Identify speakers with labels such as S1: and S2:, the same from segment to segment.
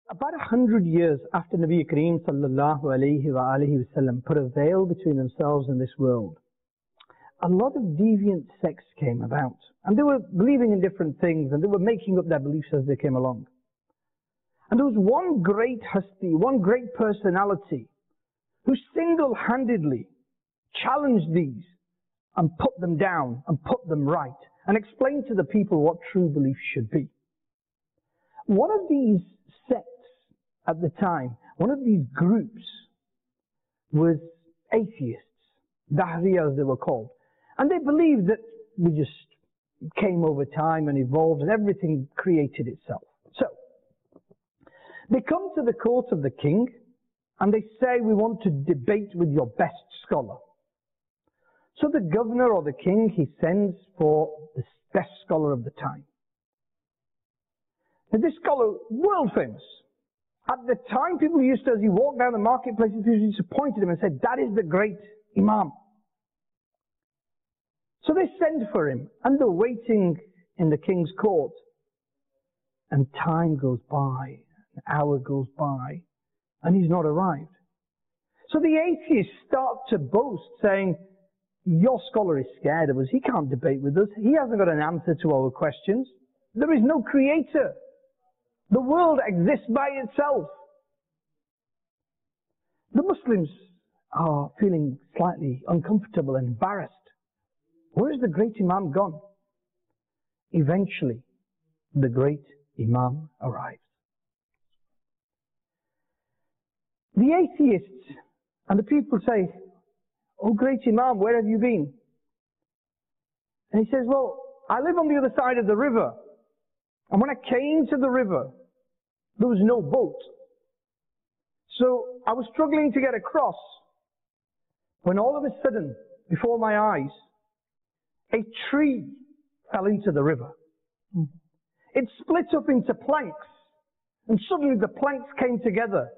S1: About 100 years after Nabi Kareem sallallahu alayhi wa alihi wasallam put a veil between themselves and this world, a lot of deviant sects came about. And they were believing in different things, and they were making up their beliefs as they came along. And there was one great hasti, one great personality, who single-handedly challenged these and put them down and put them right and explained to the people what true belief should be. One of these sects at the time, one of these groups, was atheists, Dahriya as they were called. And they believed that we just came over time and evolved and everything created itself. So, they come to the court of the king and they say, we want to debate with your best scholar. So the governor or the king, he sends for the best scholar of the time. And this scholar, world famous. At the time, people used to, as he walked down the marketplace, people used to point at him and say, that is the great Imam. So they send for him, and they're waiting in the king's court. And time goes by, an hour goes by, and he's not arrived. So the atheists start to boast, saying, your scholar is scared of us, he can't debate with us, he hasn't got an answer to our questions. There is no creator. The world exists by itself. The Muslims are feeling slightly uncomfortable and embarrassed. Where is the great Imam gone? Eventually, the great Imam arrives. The atheists and the people say, oh great Imam, where have you been? And he says, well, I live on the other side of the river. And when I came to the river, there was no boat. So I was struggling to get across, when all of a sudden, before my eyes, a tree fell into the river. It split up into planks, and suddenly the planks came together.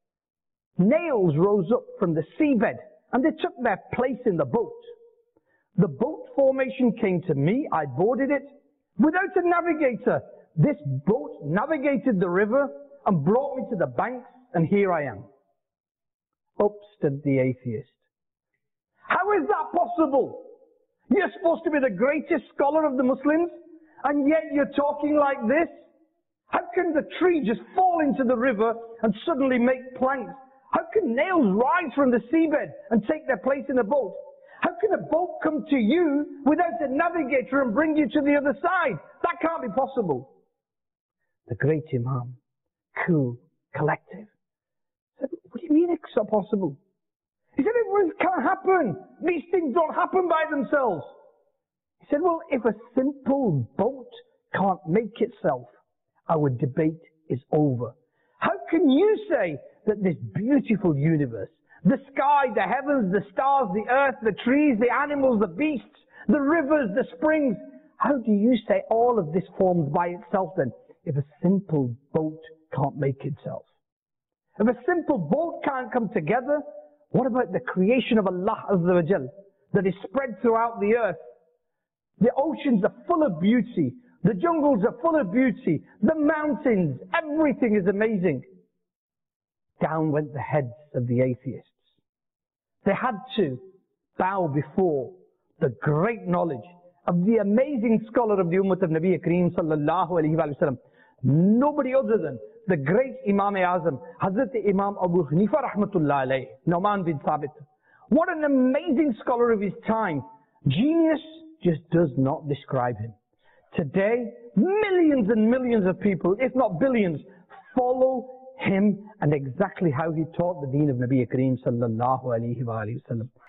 S1: Nails rose up from the seabed, and they took their place in the boat. The boat formation came to me, I boarded it. Without a navigator, this boat navigated the river and brought me to the banks, and here I am. Up stood the atheist. How is that possible? You're supposed to be the greatest scholar of the Muslims, and yet you're talking like this? How can the tree just fall into the river and suddenly make planks? How can nails rise from the seabed and take their place in a boat? How can a boat come to you without a navigator and bring you to the other side? That can't be possible. The great Imam, cool, collective, said, what do you mean it's not possible? He said, it can't happen. These things don't happen by themselves. He said, well, if a simple boat can't make itself, our debate is over. How can you say that this beautiful universe, the sky, the heavens, the stars, the earth, the trees, the animals, the beasts, the rivers, the springs, how do you say all of this forms by itself then, if a simple boat can't make itself? If a simple boat can't come together, what about the creation of Allah Azza wa Jal that is spread throughout the earth? The oceans are full of beauty. The jungles are full of beauty. The mountains, everything is amazing. Down went the heads of the atheists. They had to bow before the great knowledge of the amazing scholar of the Ummah of Nabi Kareem sallallahu alayhi wa sallam. Nobody other than the great Imam Azam, Hazrat Imam Abu Hanifa rahmatullah alayhi, Nu'man bin Thabit. What an amazing scholar of his time. Genius just does not describe him. Today, millions and millions of people, if not billions, follow him and exactly how he taught the deen of Nabi Kareem sallallahu alayhi wa sallam.